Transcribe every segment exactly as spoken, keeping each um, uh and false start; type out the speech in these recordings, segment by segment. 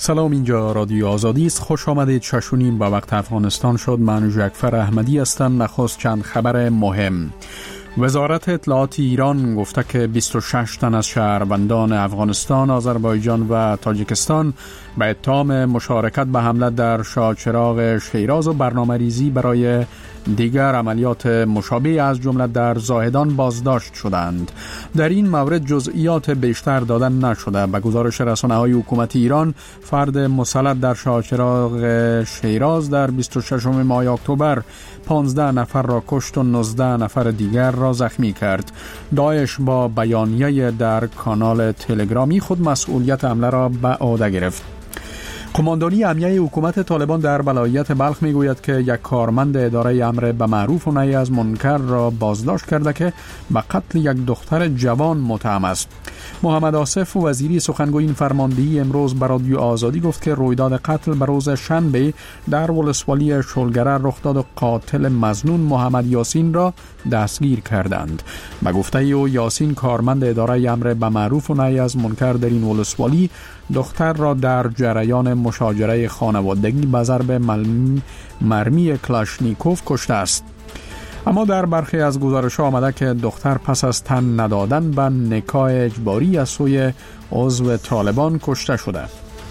سلام، اینجا رادیو آزادی است. خوش آمدید. شش و نیم با وقت افغانستان شد. من جعفر احمدی هستم. نخست چند خبر مهم. وزارت اطلاعات ایران گفته که بیست و شش تن از شهروندان افغانستان، آذربایجان و تاجیکستان به اتهام مشارکت به حمله در شاهچراغ شیراز و برنامه‌ریزی برای دیگر عملیات مشابه از جمله در زاهدان بازداشت شدند. در این مورد جزئیات بیشتر دادن نشده. به گزارش رسانه‌های حکومت ایران، فرد مسلط در شاهچراغ شیراز در بیست و ششم ماه اکتبر پانزده نفر را کشت و نوزده نفر دیگر را زخمی کرد. داعش با بیانیه در کانال تلگرامی خود مسئولیت حمله را به عهده گرفت. قماندانی امنیه حکومت طالبان در ولایت بلخ میگوید که یک کارمند اداره امر به معروف و نهی از منکر را بازداشت کرده که به قتل یک دختر جوان متهم است. محمد آصف وزیری سخنگوی این فرماندهی امروز به رادیو آزادی گفت که رویداد قتل به روز شنبه در ولسوالی شلگره رخ داد و قاتل مظنون محمد یاسین را دستگیر کردند. به گفته او، یاسین کارمند اداره امر به معروف و نهی از منکر در این ولسوالی دختر را در جریان مشاجره خانوادگی به ضرب مرمی کلاشنیکوف کشته است. اما در برخی از گزارش‌ها آمده که دختر پس از تن ندادن به نکاح اجباری از سوی عضو طالبان کشته شده.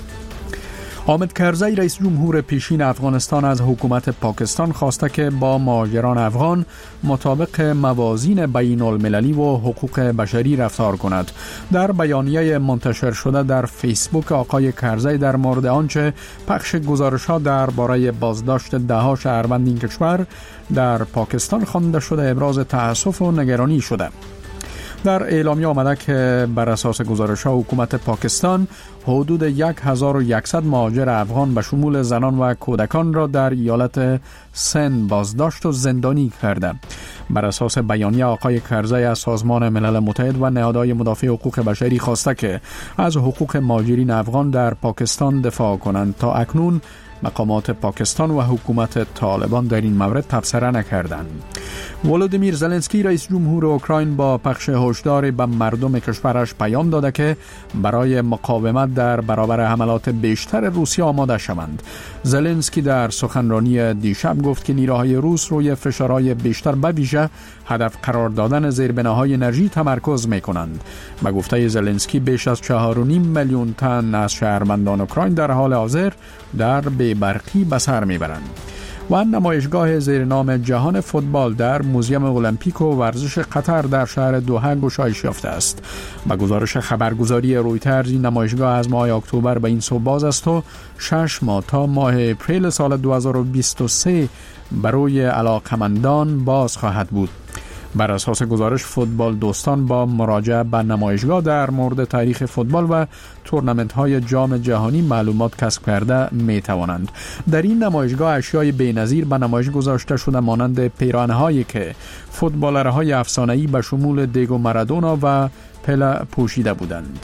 حامد کرزی رئیس جمهور پیشین افغانستان از حکومت پاکستان خواسته که با مهاجران افغان مطابق موازین بین المللی و حقوق بشری رفتار کند. در بیانیه منتشر شده در فیسبوک، آقای کرزی در مورد آنچه پخش گزارش‌ها درباره بازداشت ده‌ها شهروند این کشور در پاکستان خوانده شده ابراز تأسف و نگرانی شده. در اعلامیه آمده که بر اساس گزارش‌ها حکومت پاکستان حدود هزار و صد مهاجر افغان به شمول زنان و کودکان را در ایالت سند بازداشت و زندانی کرده. بر اساس بیانیه، آقای کرزی از سازمان ملل متحد و نهادهای مدافع حقوق بشری خواسته که از حقوق مهاجرین افغان در پاکستان دفاع کنند. تا اکنون مقامات پاکستان و حکومت طالبان در این مورد تبصره نکردند. ولودیمیر زلنسکی رئیس جمهور اوکراین با پخش هشدار به مردم کشورش پیام داده که برای مقاومت در برابر حملات بیشتر روسیه آماده شوند. زلنسکی در سخنرانی دیشب گفت که نیروهای روس روی فشارهای بیشتر به ویژه هدف قرار دادن زیربناهای انرژی تمرکز می‌کنند. به گفته زلنسکی، بیش از چهار و نیم میلیون تن از شهروندان اوکراین در حال حاضر در بی‌برقی به سر میبرند. و نمایشگاه زیر نام جهان فوتبال در موزیم المپیک و ورزش قطر در شهر دوحه گشایش یافته است. به گزارش خبرگزاری رویترز، این نمایشگاه از ماه اکتبر به این سو باز است و شش ماه تا ماه اپریل سال دو هزار و بیست و سه برای علاقمندان باز خواهد بود. بر اساس گزارش، فوتبال دوستان با مراجعه به نمایشگاه در مورد تاریخ فوتبال و تورنمنت‌های جام جهانی معلومات کسب کرده می توانند. در این نمایشگاه اشیای بی‌نظیر به نمایش گذاشته شده، مانند پیراهن‌هایی که فوتبالرهای افسانه‌ای به شمول دیگو مارادونا و پله پوشیده بودند.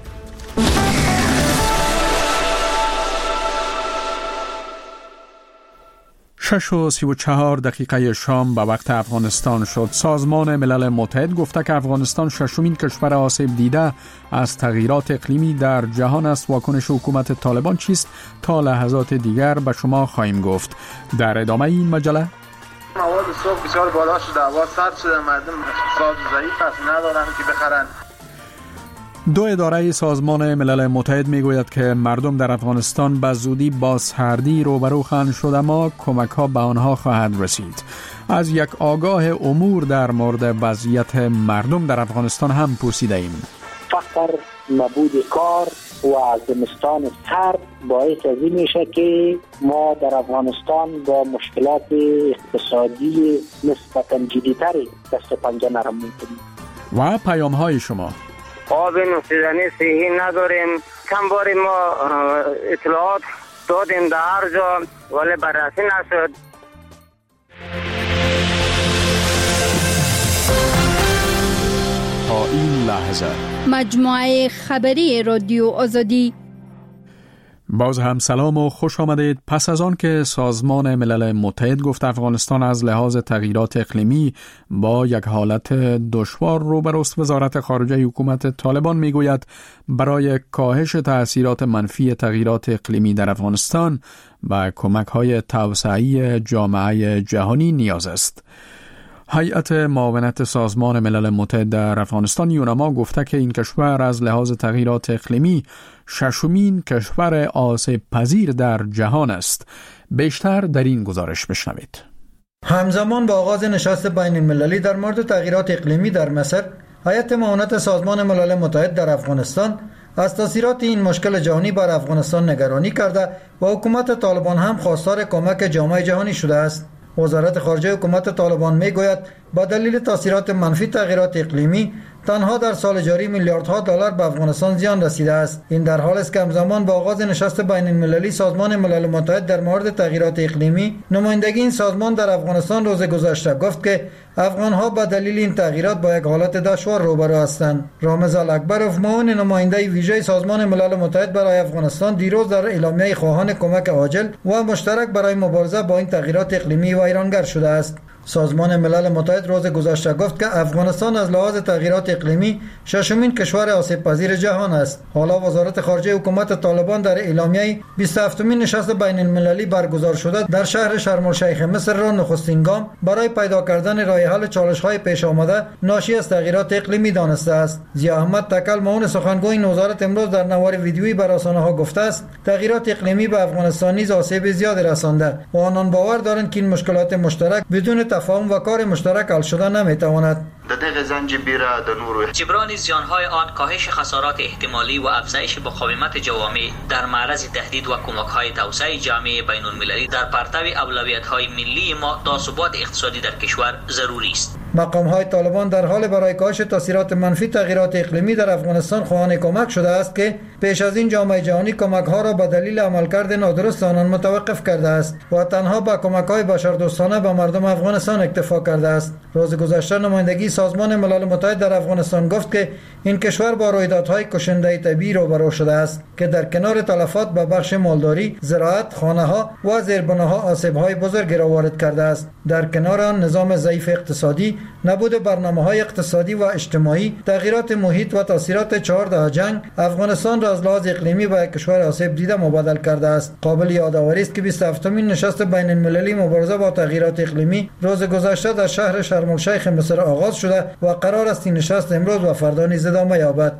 شش و سی و چهار دقیقه شام به وقت افغانستان شد. سازمان ملل متحد گفته که افغانستان ششمین کشور آسیب دیده از تغییرات اقلیمی در جهان است. واکنش حکومت طالبان چیست؟ تا لحظات دیگر به شما خواهیم گفت. در ادامه این مجله، مواد صبح بسیار بالا شده، هوا سرد شده، مردم اقتصاد ضعیف است، ندارن که بخرن. دو اداره سازمان ملل متحد میگوید که مردم در افغانستان به زودی با سردی روبرو خواهند شد، اما کمک ها به آنها خواهد رسید. از یک آگاه امور در مورد وضعیت مردم در افغانستان هم پرسیده ایم. فقر، نبود کار و زمستان سرد باعث از این میشه که ما در افغانستان با مشکلات اقتصادی نسبتاً جدی‌تری دست و پنجه نرم می‌کنیم. و پیام های شما: آب نوشیدنی صحی نداریم. چند باری ما اطلاعات دادیم در هر جا ولی بررسی نشد. تا این لحظه مجموعه خبری رادیو آزادی. باز هم سلام و خوش آمدید. پس از آن که سازمان ملل متحد گفت افغانستان از لحاظ تغییرات اقلیمی با یک حالت دشوار روبروست، وزارت خارجه حکومت طالبان میگوید برای کاهش تأثیرات منفی تغییرات اقلیمی در افغانستان و کمک‌های توسعه‌ای جامعه جهانی نیاز است. هیئت معاونت سازمان ملل متحد در افغانستان یونما گفته که این کشور از لحاظ تغییرات اقلیمی ششمین کشور آسیب پذیر در جهان است. بیشتر در این گزارش بشنوید. همزمان با آغاز نشست بین المللی در مورد تغییرات اقلیمی در مصر، هیئت معاونت سازمان ملل متحد در افغانستان از تاثیرات این مشکل جهانی بر افغانستان نگرانی کرده و حکومت طالبان هم خواستار کمک جامعه جهانی شده است. وزارت خارجه حکومت طالبان میگوید با دلیل تاثیرات منفی تغییرات اقلیمی تنها در سال جاری میلیاردها دلار به افغانستان زیان رسیده است. این در حالی است که همزمان با آغاز نشست بین المللی سازمان ملل متحد در مورد تغییرات اقلیمی، نمایندگی این سازمان در افغانستان روز گذشته گفت که افغانها به دلیل این تغییرات با یک حالت دشوار روبرو هستند. رامز الاکبروف، معاون نماینده ویژه سازمان ملل متحد برای افغانستان، دیروز در اعلامیه خواهان کمک عاجل و مشترک برای مبارزه با این تغییرات اقلیمی ویرانگر شده است. سازمان ملل متحد روز گذشته گفت که افغانستان از لحاظ تغییرات اقلیمی ششمین کشور آسیب پذیر جهان است. حالا وزارت خارجه حکومت طالبان در اعلامیه بیست و هفتمین نشست بین المللی برگزار شده در شهر شرم الشیخ مصر را نخستین گام برای پیدا کردن راه حل چالش‌های پیش آمده ناشی از تغییرات اقلیمی دانسته است. ضیا احمد تکل، معاون سخنگوی این وزارت، امروز در نوار ویدیویی بر رسانه‌ها گفته است تغییرات اقلیمی به افغانستان نیز آسیب زیاد رسانده و آنان باور دارند که این مشکلات مشترک بدون تفاهم و کار مشترک حل شده نمیتواند. دغه زنج بیره د نورو جبران زیانهای آن، کاهش خسارات احتمالی و افزایش مقاومت جوامع در معرض تهدید و کمک‌های توسعه جامعه بین‌المللی در پرتو اولویت‌های ملی ما تا ثبات اقتصادی در کشور ضروری است. مقام‌های طالبان در حال برای کاهش تاثیرات منفی تغییرات اقلیمی در افغانستان خواهان کمک شده است که پیش از این جامعه جهانی کمک‌ها را به دلیل عملکرد نادرست آنان متوقف کرده است و تنها با کمک‌های بشردوستانه به مردم افغانستان اکتفا کرده است. روز گذشته نمایندگی سازمان ملل متحد در افغانستان گفت که این کشور با رویدادهای کشنده طبیعی روبرو شده است که در کنار تلفات به بخش مالداری، زراعت، خانه‌ها و زیربناها آسیب‌های بزرگی را وارد کرده است. در کنار آن نظام ضعیف اقتصادی، نبود برنامه‌های اقتصادی و اجتماعی، تغییرات محیط و تاثیرات چهار دهه جنگ افغانستان را از لحاظ اقلیمی به کشور آسیب دیده مبادل کرده است. قابل یادآوری است که بیست و هفتمین نشست بین المللی مبارزه با تغییرات اقلیمی روز گذشته در شهر شرم الشیخ مصر آغاز شده و قرار است این نشست امروز و فردا نیز ادامه یابد.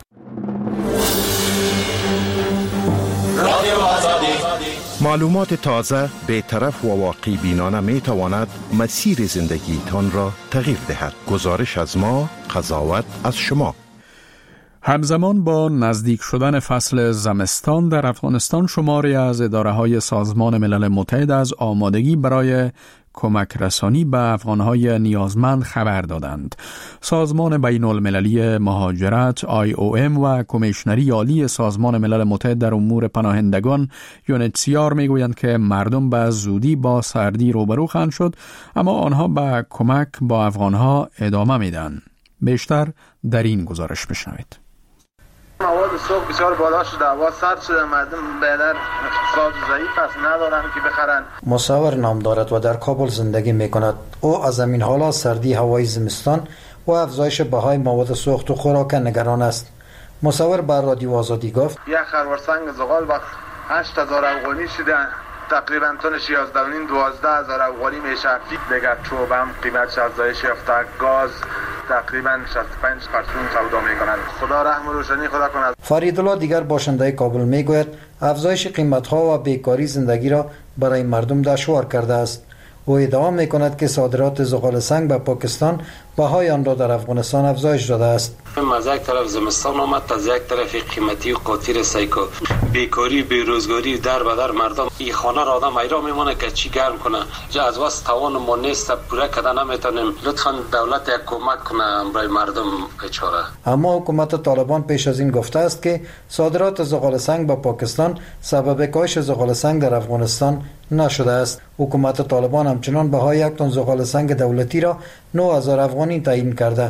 معلومات تازه، بی‌طرف و واقع بینانه می تواند مسیر زندگیتان را تغییر دهد. گزارش از ما، قضاوت از شما. همزمان با نزدیک شدن فصل زمستان در افغانستان، شماری از اداره‌های سازمان ملل متحد از آمادگی برای کمک رسانی به افغانهای نیازمند خبر دادند. سازمان بین المللی مهاجرت آی او ام و کمیشنری عالی سازمان ملل متحد در امور پناهندگان یو ان اچ سی آر میگویند که مردم به زودی با سردی روبرو خواهند شد، اما آنها به کمک با افغانها ادامه میدن. بیشتر در این گزارش بشنوید. مواد صبح بسیار بالا شده، هوا سرد شده، مردم بیادر اقتصاد ضعیف است، ندارن که بخرن. مصور نام دارد و در کابل زندگی می کند. او از همین حالا سردی هوای زمستان و افزایش بهای مواد سوخت و خوراک نگران است. مصور بر رادیو آزادی گفت یک خروار سنگ زغال وقت هشت هزار افغانی شده، تقریبا تونش یازده و نیم دوازده هزار افغانی میشه. دیگر چوب هم قیمتش افزایش یافته، گاز تقریبا شصت و پنج درصد سودا میکنند. خدا رحم و روشنی خدا کند. فریدالله دیگر باشنده کابل میگوید افزایش قیمت‌ها و بیکاری زندگی را برای مردم دشوار کرده است. او ادعا میکند که صادرات زغال سنگ به پاکستان بهای آن را در افغانستان افزایش داده است. از یک طرف زمستان آمد، از یک طرف قیمتی و قاطیر سایکو، بیکاری، بیروزگاری در بدر مردم. این خانه را آدم ایران میمونه که چی گرم کنه. جا از واسه توان ما نیست، پوره کردن نمیتونیم. لطفاً دولت یک کمک کنه برای مردم بیچاره. اما حکومت طالبان پیش از این گفته است که صادرات زغال سنگ به پاکستان سبب کاهش زغال سنگ در افغانستان نشده است. حکومت طالبان همچنان بهای یک تن زغال سنگ دولتی را نه هزار افغانی تعیین کرده.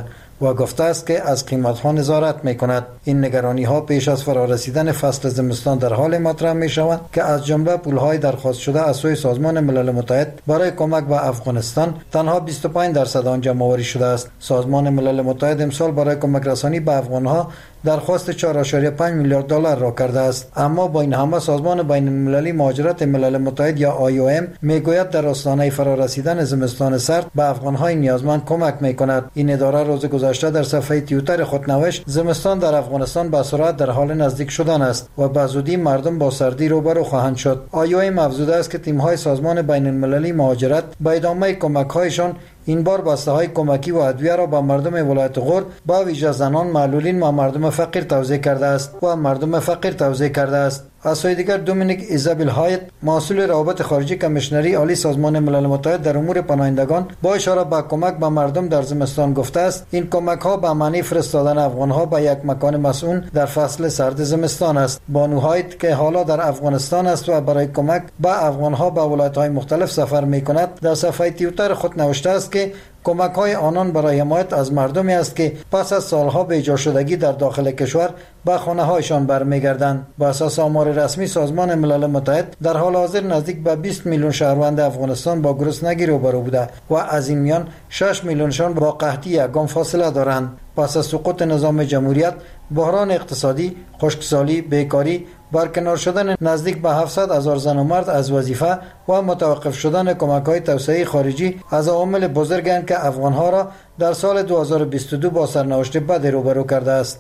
و گفته است که از قیمت‌ها نظارت می‌کند. این نگرانی‌ها پیش از فرارسیدن فصل زمستان در حال مطرح می‌شوند که از جمله پول‌های درخواست شده از سوی سازمان ملل متحد برای کمک به افغانستان تنها بیست و پنج درصد آن جمع‌آوری شده است. سازمان ملل متحد امسال برای کمک رسانی به افغان‌ها درخواست چهار ممیز پنج میلیارد دلار را کرده است. اما با این همه سازمان بین المللی مهاجرت ملل متحد یا آی او ام میگوید در آستانه فرارسیدن زمستان سرد به افغان‌های نیازمند کمک می‌کند. این اداره روز گذشته در صفحه توییتر خود نوشت زمستان در افغانستان به سرعت در حال نزدیک شدن است و به زودی مردم با سردی روبرو خواهند شد. آی او ام افزوده است که تیم‌های سازمان بین المللی مهاجرت به ادامه کمک‌هایشان این بار بسته‌های کمکی و ادویه را به مردم ولایت غور با ویژه زنان، معلولین و مردم فقیر توزیع کرده است و مردم فقیر توزیع کرده است. از سوی دیگر دومینیک ایزابل هایت مسئول روابط خارجی کمیشنری عالی سازمان ملل متحد در امور پناهندگان با اشاره به کمک به مردم در زمستان گفته است این کمک ها به معنی فرستادن افغان ها به یک مکان مسئول در فصل سرد زمستان است. بانو هایت که حالا در افغانستان است و برای کمک به افغان ها به ولایت های مختلف سفر می کند در صفحه توییتر خود نوشته است که کمک های آنان برای حمایت از مردمی است که پس از سالها بی‌جا شدگی در داخل کشور به خانه هایشان برمیگردند. با اساس آمار رسمی سازمان ملل متحد در حال حاضر نزدیک به بیست میلیون شهروند افغانستان با گرسنگی روبرو بوده و از این میان شش میلیونشان با قحطی یگان فاصله دارند. پس از سقوط نظام جمهوریت، بحران اقتصادی، خشکسالی، بیکاری، برکنار شدن نزدیک به هفتصد هزار زن و مرد از وظیفه و متوقف شدن کمک‌های توسعه خارجی از عوامل بزرگند که افغان‌ها را در سال دو هزار و بیست و دو با سرنوشت بد روبرو کرده است.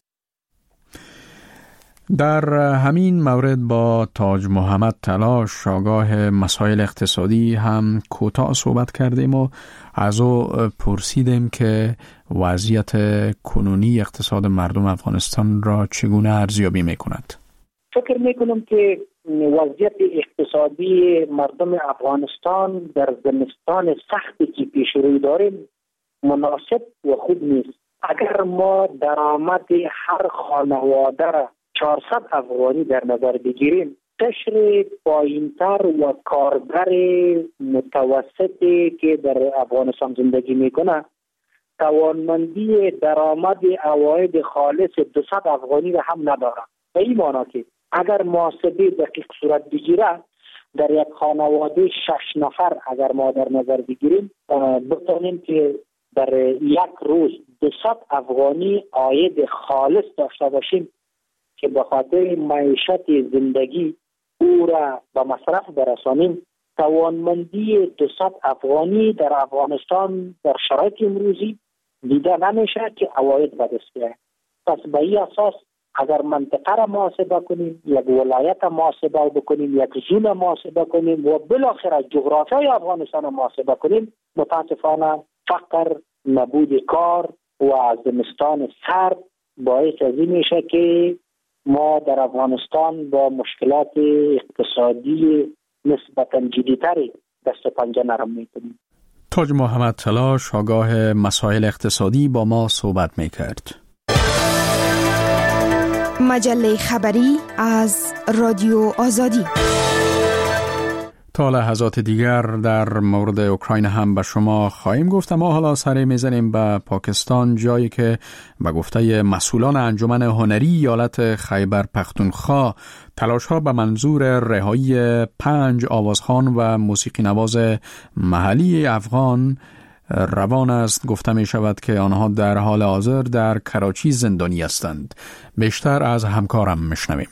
در همین مورد با تاج محمد تلاش آگاه مسائل اقتصادی هم کوتاه صحبت کردیم و از او پرسیدیم که وضعیت کنونی اقتصاد مردم افغانستان را چگونه ارزیابی می‌کند. فکر میکنم که وضعیت اقتصادی مردم افغانستان در زمستان سختی که پیش روی داریم مناسب و خوب نیست. اگر ما درآمد هر خانواده را چهارصد افغانی در نظر بگیریم، قشر پایینتر و کارگر متوسطی که در افغانستان زندگی میکنه توانمندی درآمد عواید خالص دویست افغانی را هم نداره. به این معنی که اگر محاسبه دقیق صورت بگیره در یک خانواده شش نفر اگر ما در نظر بگیریم بتونیم که در یک روز دویست افغانی عاید خالص داشته باشیم که به خاطر معیشت زندگی او را به مصرف برسانیم. توانمندی دویست افغانی در افغانستان در شرایط امروزی دیده نمیشه که عواید به دست بیاید. پس به این اساس اگر منطقه را محاسبه کنیم، یک ولایت محاسبه بکنیم، یک زون محاسبه کنیم و بالاخره جغرافیای افغانستان محاسبه کنیم، متاسفانه فقر، نبود کار و زمستان سرد باعث از این میشه که ما در افغانستان با مشکلات اقتصادی نسبتاً جدی‌تری دست و پنجه نرم میکنیم. تاج محمد تلاش آگاه مسائل اقتصادی با ما صحبت میکرد. مجله خبری از رادیو آزادی. تا لحظات دیگر در مورد اوکراین هم به شما خواهیم گفت، اما حالا سری میزنیم به پاکستان، جایی که به گفته مسئولان انجمن هنری ایالت خیبر پختونخوا تلاش ها به منظور رهایی پنج آوازخوان و موسیقی نواز محلی افغان روان است. گفته می شود که آنها در حال حاضر در کراچی زندانی هستند. بیشتر از همکارم میشنویم.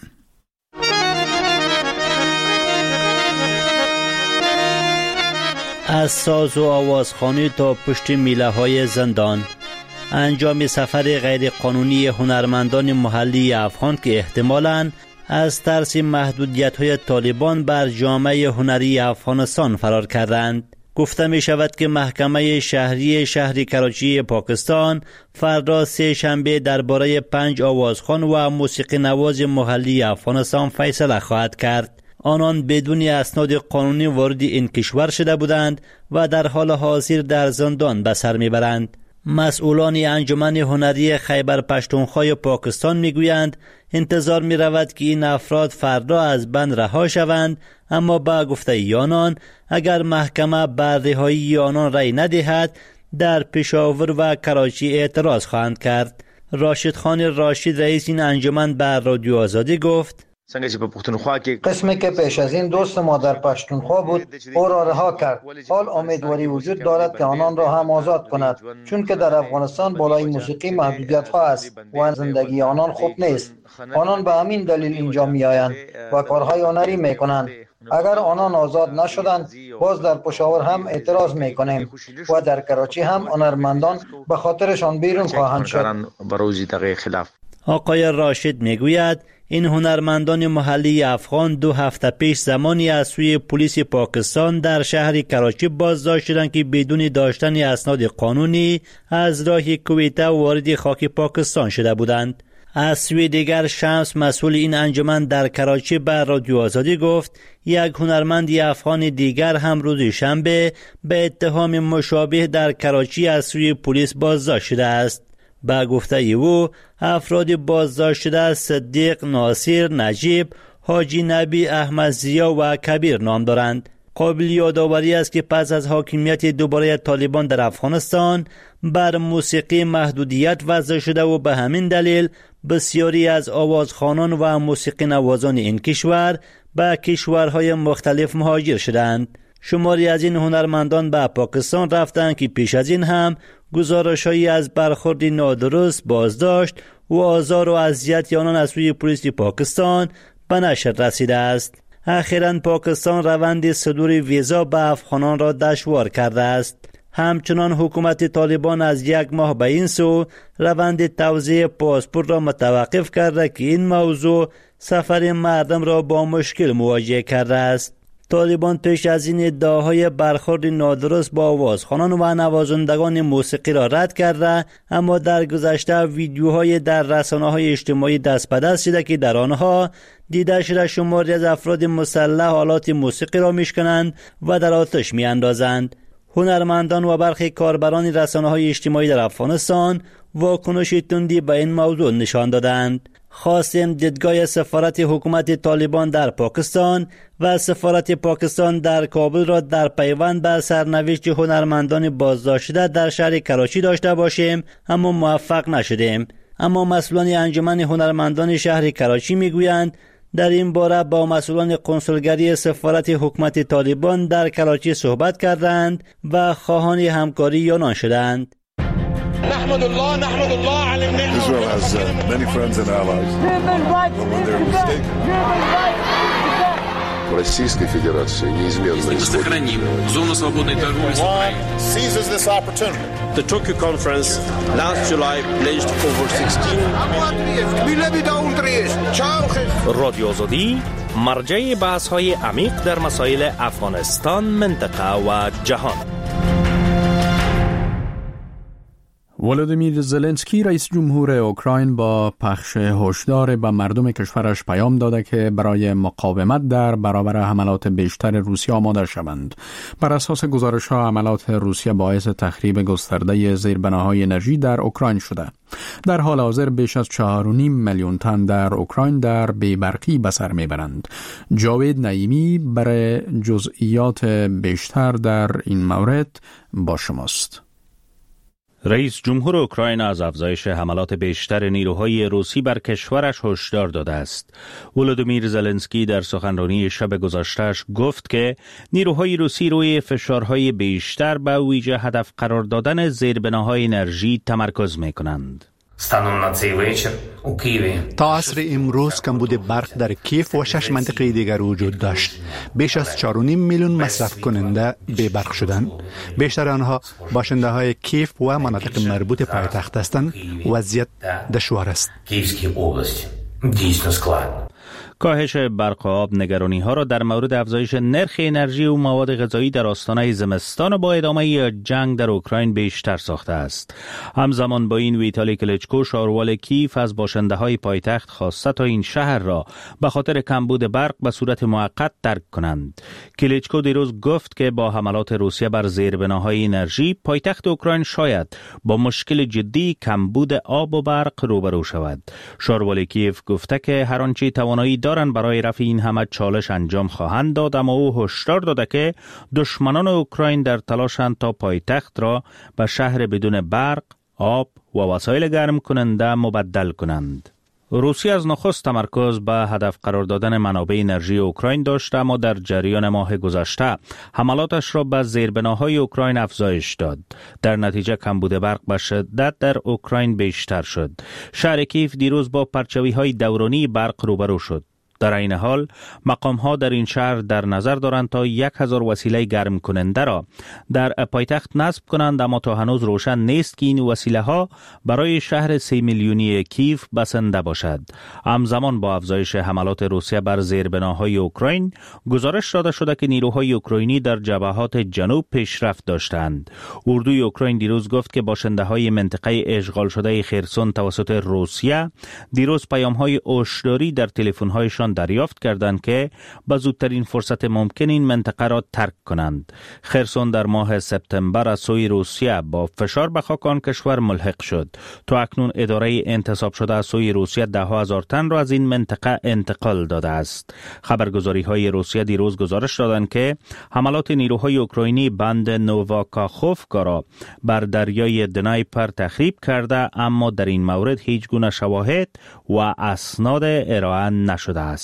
از ساز و آوازخوانی تا پشت میله های زندان، انجام سفر غیر قانونی هنرمندان محلی افغان که احتمالاً از ترس محدودیت های طالبان بر جامعه هنری افغانستان فرار کردند. گفته می شود که محکمه شهری شهر کراچی پاکستان فردا سه شنبه درباره پنج آوازخوان و موسیقی نواز محلی افغانستان فیصله خواهد کرد. آنان بدون اسناد قانونی وارد این کشور شده بودند و در حال حاضر در زندان به سر میبرند. مسئولان انجمن هنری خیبر پختونخوا پاکستان میگویند انتظار می رود که این افراد فردا از بند رها شوند، اما با گفته آنان اگر محکمه بر رهایی آنان رأی ندهد در پشاور و کراچی اعتراض خواهند کرد. راشد خان راشد رئیس این انجمن بر رادیو آزادی گفت قسمی که پیش از این دوست ما در پشتونخوا بود او را رها کرد. حال امیدواری وجود دارد که آنان را هم آزاد کند، چون که در افغانستان بالای موسیقی محدودیت ها است و زندگی آنان خوب نیست. آنان به همین دلیل اینجا می آیند و کارهای هنری می کنند. اگر آنان آزاد نشدند باز در پشاور هم اعتراض می کنیم و در کراچی هم هنرمندان به خاطرشان بیرون خواهند شد. آقای راشد می گوید این هنرمندان محلی افغان دو هفته پیش زمانی از سوی پلیس پاکستان در شهر کراچی بازداشت شدند که بدون داشتن اسناد قانونی از راه کویته وارد خاک پاکستان شده بودند. از سوی دیگر شمس مسئول این انجمن در کراچی بر رادیو آزادی گفت یک هنرمند افغان دیگر هم روز شنبه به اتهام مشابه در کراچی از سوی پلیس بازداشت شده است. با گفته او افراد بازداشت شده صدیق، ناصر، نجیب، حاجی نبی، احمد زیا و کبیر نام دارند. قابل یادآوری است که پس از حاکمیت دوباره طالبان در افغانستان بر موسیقی محدودیت وضع شده و به همین دلیل بسیاری از آوازخوانان و موسیقی نوازان این کشور به کشورهای مختلف مهاجر شدند. شماری از این هنرمندان به پاکستان رفتند که پیش از این هم گزارش‌هایی از برخورد نادرست، بازداشت و آزار و اذیت آنان از سوی پلیس پاکستان به نشر رسیده است. اخیراً پاکستان روند صدور ویزا به افغانان را دشوار کرده است. همچنان حکومت طالبان از یک ماه به این سو روند توزیع پاسپورت را متوقف کرده که این موضوع سفر مردم را با مشکل مواجه کرده است. طالبان پیش از این ادعاهای برخورد نادرست با آوازخوانان و نوازندگان موسیقی را رد کرده، اما در گذشته ویدیوهای در رسانه‌های اجتماعی دست به دست شده که در آنها دیده شده شماری از افراد مسلح آلات موسیقی را میشکنند و در آتش میاندازند. هنرمندان و برخی کاربران رسانه‌های اجتماعی در افغانستان واکنش تندی به این موضوع نشان دادند. خواستیم دیدگاه سفارت حکومت طالبان در پاکستان و سفارت پاکستان در کابل را در پیوند به سرنوشت هنرمندان بازداشت شده در شهر کراچی داشته باشیم، اما موفق نشدیم. اما مسئولان انجمن هنرمندان شهر کراچی میگویند در این باره با مسئولان کنسولگری سفارت حکومت طالبان در کراچی صحبت کردند و خواهان همکاری آنان شدند. نحمد الله نحمد الله على النعمة. Israel has uh, many friends and allies. But when they're mistaken. Российской Федерации неизменно сохраним зону свободной торговли с Украиной. Seizes this opportunity. The Tokyo conference last July pledged over sixteen رادیو آزادی مرجع بحث‌های عمیق در مسائل افغانستان، منطقه و جهان. ولودیمیر زلنسکی رئیس جمهور اوکراین با پخش هشدار به مردم کشورش پیام داده که برای مقاومت در برابر حملات بیشتر روسیه آماده شوند. بر اساس گزارش‌ها حملات روسیه باعث تخریب گسترده زیربناهای انرژی در اوکراین شده. در حال حاضر بیش از چهار و نیم میلیون تن در اوکراین در بی‌برقی به سر میبرند. جاوید نعیمی برای جزئیات بیشتر در این مورد با شماست. رئیس جمهور اوکراین از افزایش حملات بیشتر نیروهای روسی بر کشورش هشدار داده است. ولودیمیر زلنسکی در سخنرانی شب گذشته‌اش گفت که نیروهای روسی روی فشارهای بیشتر به ویژه هدف قرار دادن زیربناهای انرژی تمرکز می‌کنند. تا عصر امروز کمبود برق در کیف و شش منطقه دیگر وجود داشت. بیش از چهار و نیم میلیون مصرف کننده بی برق شدند. بیشتر آنها باشنده های کیف و مناطق مربوط پایتخت هستند. وضعیت دشوار است. کاهش برق و آب نگرانی ها را در مورد افزایش نرخ انرژی و مواد غذایی در آستانه زمستان و با ادامه جنگ در اوکراین بیشتر ساخته است. همزمان با این ویتالی کلیچکو شاروال کیف از باشنده های پایتخت خواسته تا این شهر را به خاطر کمبود برق به صورت موقت ترک کنند. کلیچکو دیروز گفت که با حملات روسیه بر زیربناهای انرژی پایتخت اوکراین شاید با مشکل جدی کمبود آب و برق روبرو شود. شاروال کیف گفته که هر آنچه توانایی دارند برای رفع این همه چالش انجام خواهند داد، اما او هشدار داده که دشمنان اوکراین در تلاشند تا پایتخت را به شهر بدون برق، آب و وسایل گرم کننده مبدل کنند. روسیه از نخست تمرکز به هدف قرار دادن منابع انرژی اوکراین داشت، اما در جریان ماه گذشته حملاتش را به زیربناهای اوکراین افزایش داد. در نتیجه کمبود برق به شدت در اوکراین بیشتر شد. شهر کیف دیروز با پرچاوی‌های دورانی برق روبرو شد. در این حال مقام ها در این شهر در نظر دارند تا یک هزار وسیله گرم کننده را در پایتخت نصب کنند، اما تا هنوز روشن نیست که این وسیله ها برای شهر سه میلیونی کیف بسنده باشد. همزمان با افزایش حملات روسیه بر زیربناهای اوکراین، گزارش داده شده که نیروهای اوکراینی در جبهات جنوب پیشرفت داشتند. اردوی اوکراین دیروز گفت که باشنده های منطقه اشغال شده خرسون توسط روسیه دیروز پیام های هشداری در تلفن هایشان دریافت کردند که به زودترین فرصت ممکن این منطقه را ترک کنند. خرسون در ماه سپتامبر از سوی روسیه با فشار به خاک آن کشور ملحق شد. تا اکنون اداره انتصاب شده از سوی روسیه ده هزار تن را از این منطقه انتقال داده است. خبرگزاری های روسیه دیروز گزارش دادند که حملات نیروهای اوکراینی بند نوواکاخوفکا را بر دریای دنایپر تخریب کرده، اما در این مورد هیچ گونه شواهد و اسناد ارائه نشده است.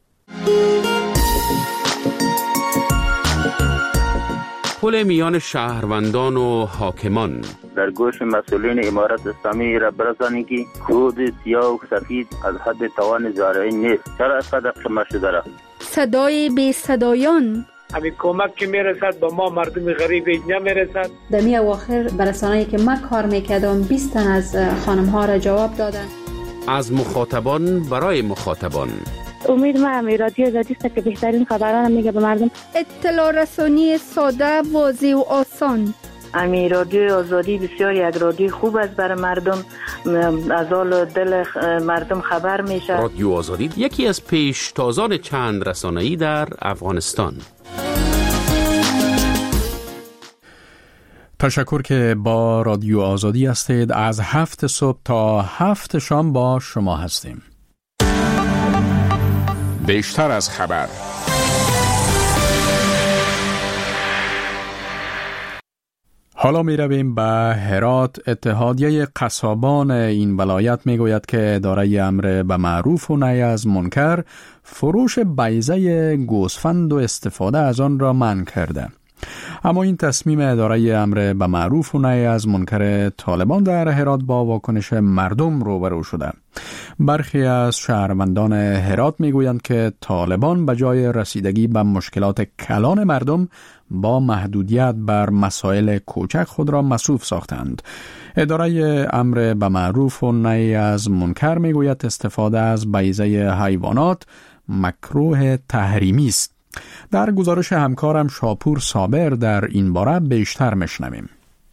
پل میان شهروندان و حاکمان در گوش مسئولین امارت اسلامی را برسانید که کود سیاه و سفید از حد توان زارعی نیست. چرا از قدر قمه شده را؟ صدای بی صدایان همین کمک که میرسد به ما مردم غریب اینجا میرسد. در می اواخر برسانه‌ای که من کار میکردم بیست تن از خانم ها را جواب دادن. از مخاطبان برای مخاطبان. امید ما هم رادیو آزادی است که بهترین خبران میگه به مردم. اطلاع رسانی ساده، واضح و آسان. امی رادیو آزادی بسیار یک رادیو خوب است برای مردم، از حال دل مردم خبر میشه. رادیو آزادی یکی از پیشتازان چند رسانه‌ای در افغانستان. تشکر که با رادیو آزادی هستید. از هفت صبح تا هفت شام با شما هستیم. بیشتر از خبر. حالا می رویم به هرات. اتحادیه قصابان این ولایت می گوید که اداره امر به معروف و نهی از منکر فروش بیضه گوسفند و استفاده از آن را منع کرده. اما این تصمیم اداره امر به معروف و نهی از منکر طالبان در هرات با واکنش مردم روبرو شده. برخی از شهروندان هرات میگویند که طالبان به جای رسیدگی به مشکلات کلان مردم با محدودیت بر مسائل کوچک خود را مصروف ساختند. اداره امر به معروف و نهی از منکر میگوید استفاده از بیضه حیوانات مکروه تحریمی است. در گزارش همکارم شاپور صابر در این باره بیشتر مشنویم.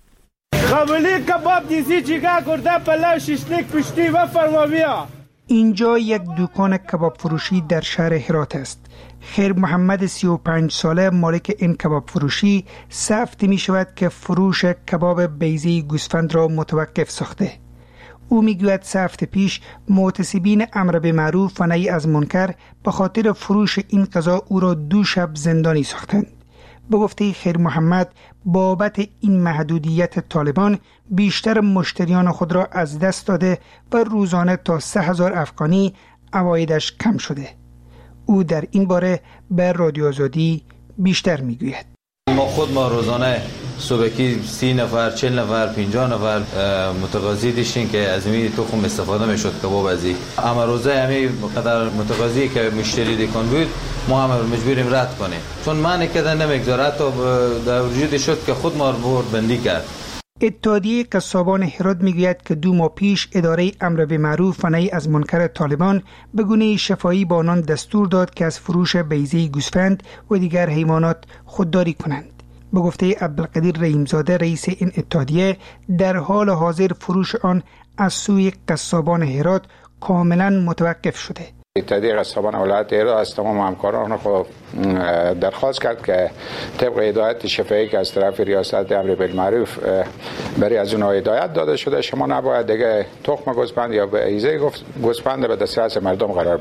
قبلی کباب دیزی چیکار کرده پلو شیشلیک پشتی و فرمابیا. اینجا یک دکان کباب فروشی در شهر هرات است. خیر محمد سی و پنج ساله مالک این کباب فروشی سفت می شود که فروش کباب بیضه گوسفند را متوقف ساخته. او میگوید سه هفته پیش معتصبین امر به معروف و نهی از منکر به خاطر فروش این غذا او را دو شب زندانی ساختند. به گفته خیر محمد بابت این محدودیت طالبان بیشتر مشتریان خود را از دست داده و روزانه تا سه هزار افغانی عوایدش کم شده. او در این باره به رادیو آزادی بیشتر میگوید. ما خود ما روزانه صبحی سی نفر، چل نفر، پنجاه نفر متقاضی داشتیم که از این تخم استفاده میشد کباب ازی. اما روزه همین قدر متقاضی که مشتری دکان بود ما هم مجبوریم رد کنیم، چون معنی کردن نمیگذاره تا در وجود شد که خود ما رو بندی کرد. اتحادیه قصابان هرات میگوید که دو ماه پیش اداره امر به معروف و نهی از منکر طالبان به گونه شفاهی با آنان دستور داد که از فروش بیضه گوسفند و دیگر حیوانات خودداری کنند. به گفته عبدالقدیر رحیمزاده رئیس این اتحادیه در حال حاضر فروش آن از سوی قصابان هرات کاملا متوقف شده. اتحادیه قصابان ولایت هرات از تمام همکاران خود درخواست کرد که طبق هدایت شفاهی که از طرف ریاست امر بالمعروف برای از اونها هدایت داده شده، شما نباید دیگه تخم گوسفند یا بیضه گوسفند به دسترس مردم قرار بدیم.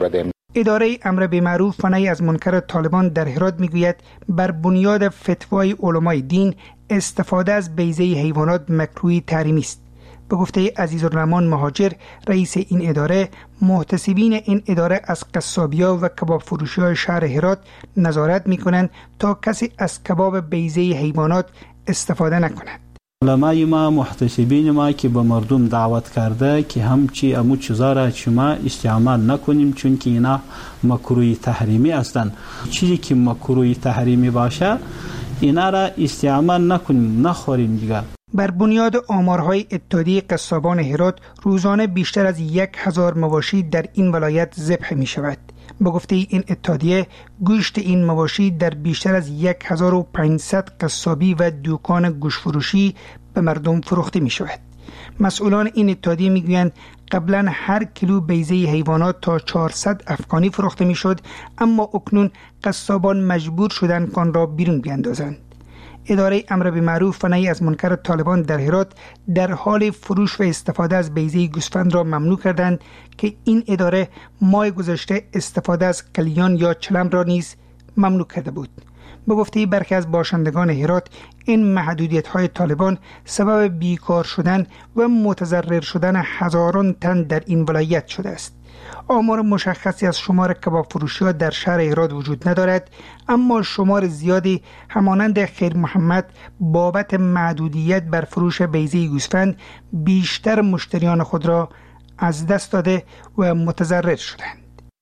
اداره امر بالمعروف و نهی از منکر طالبان در هرات میگوید بر بنیاد فتوای علمای دین استفاده از بیضه حیوانات مکروه تحریمی است. به گفته عزیزالرحمن مهاجر رئیس این اداره، محتسبین این اداره از قصابی‌ها و کباب فروشی‌های شهر هرات نظارت می‌کنند تا کسی از کباب بیضه حیوانات استفاده نکند. علمای ما، محتسبین ما که به مردم دعوت کرده که همچی امو چیزا را شما استعمال نکنیم چون که اینا مکروه تحریمی هستند. چیزی که مکروه تحریمی باشه اینا را استعمال نکنیم، نخوریم دیگه. بر بنیاد آمارهای اتحادیه قصابان هرات روزانه بیشتر از یک هزار مواشی در این ولایت ذبح می شود. به گفته این اتحادیه گوشت این مواشی در بیشتر از یک هزار و پانصد قصابی و دکان گوشت فروشی به مردم فروخته می شود. مسئولان این اتحادیه می گویند قبلا هر کیلو بیضه حیوانات تا چهارصد افغانی فروخته می شد، اما اکنون قصابان مجبور شدند آن را بیرون بیاندازند. اداره امر بالمعروف و نهی از منکر طالبان در هرات در حال فروش و استفاده از بیضه گوسفند را ممنوع کردند که این اداره ماه گذشته استفاده از قلیان یا چلم را نیز ممنوع کرده بود. به گفته برخی از باشندگان هرات این محدودیت‌های طالبان سبب بیکار شدن و متضرر شدن هزاران تن در این ولایت شده است. آمار مشخصی از شمار کباب فروشی‌ها در شهر هرات وجود ندارد، اما شمار زیادی همانند خیر محمد بابت محدودیت بر فروش بیضه گوسفند بیشتر مشتریان خود را از دست داده و متضرر شدند.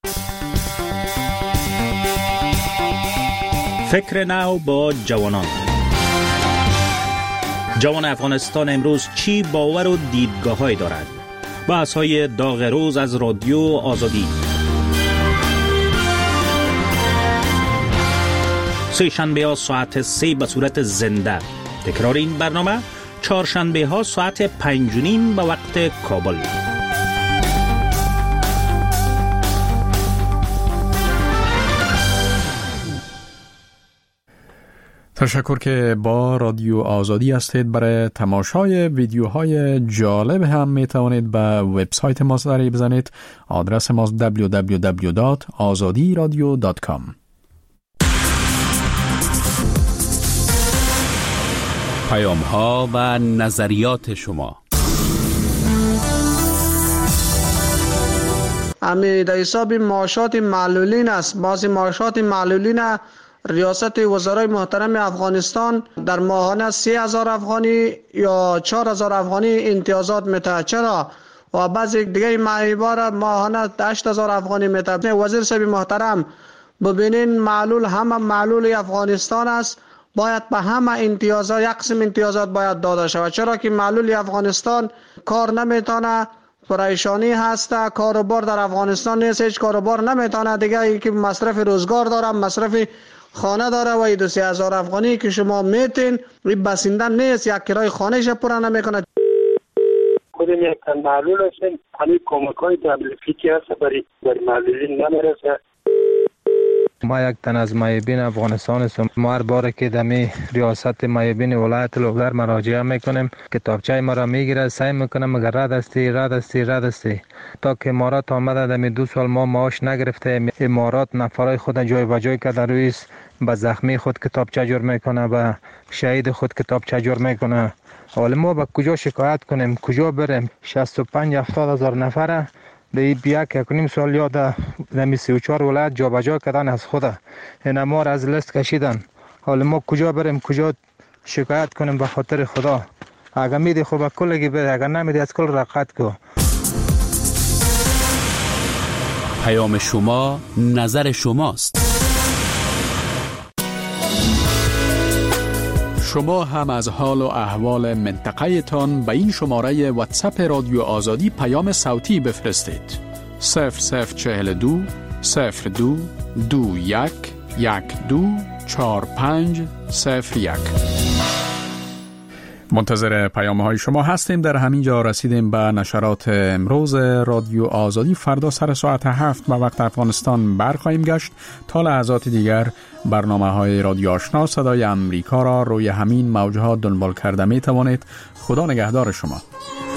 فکر نو با جوانان. جوان افغانستان امروز چی باور و دیدگاه‌هایی دارد؟ بحث‌های داغ روز از رادیو آزادی. سه شنبه ها ساعت سه به صورت زنده. تکرار این برنامه چهارشنبه ها ساعت پنج و نیم به وقت کابل. تشکر که با رادیو آزادی هستید. برای تماشای ویدیوهای جالب هم می توانید به وبسایت ما سری بزنید. آدرس ما دبلیو دبلیو دبلیو دات آزادی رادیو دات کام. پیام ها و نظریات شما. امی در حساب معاشات معلولین است. بعضی معاشات معلولین ریاست وزرای محترم افغانستان در ماهانه سه هزار افغانی یا چهار هزار افغانی امتیازات میده. چرا؟ و بعضی دیگه معیبار ماهانه هشت هزار افغانی میده. وزیر صاحب محترم ببینین معلول همه معلول افغانستان است، باید به همه امتیازات یک قسم امتیازات باید داده شود. چرا که معلول افغانستان کار نمیتونه، پریشانی هست، کاروبار در افغانستان نیست، هیچ کاروبار نمیتونه دیگه، ای که مصرف روزگار داره، مصرف خانه داره و دو سه هزار افغانی که شما میتین این بسیندن نیست، یک کرای خانه ش پورا نمیکنه. خودم یک تن معلول هستم، همین کمک های دبلیفی که هست برای برای معلولین نمیرسه. ما یک تن از معیبین افغانستان هستم. ما هر باره که دمی ریاست معیبین ولایت لوگر مراجعه میکنیم، کتابچه ما را میگیره، سعی میکنم اگر رد استی رد استی رد استی تا که امارات آمده دمی دو سال ما معاش نگرفته. امارات نفرای خود جای و جای که در رویس به زخمی خود کتابچه جور میکنه، به شهید خود کتابچه جور میکنه. حالا ما به کجا شکایت کنیم، کجا بریم؟ شصت و پنج هفتاد هزار نفره دی بیا که کنیم سال یاد دمی سی و چهار ولایت جا بجا کردن از خود این ما را از لیست کشیدن. حالا ما کجا بریم، کجا شکایت کنیم؟ به خاطر خدا اگر میدی خوب کلگی بده، اگر نمیدی از کل رقت کو. پیام شما نظر شماست. شما هم از حال و احوال منطقه تان به این شماره واتساپ رادیو آزادی پیام صوتی بفرستید. صفر صفر چهل دو صفر دو دو یک یک دو چهار پنج صفر یک. منتظر پیام های شما هستیم. در همین جا رسیدیم به نشرات امروز رادیو آزادی. فردا سر ساعت هفت به وقت افغانستان برخواهیم گشت. تا لحظات دیگر برنامه های رادیو آشنا صدای امریکا را روی همین موجها دنبال کرده می توانید. خدا نگهدار شما.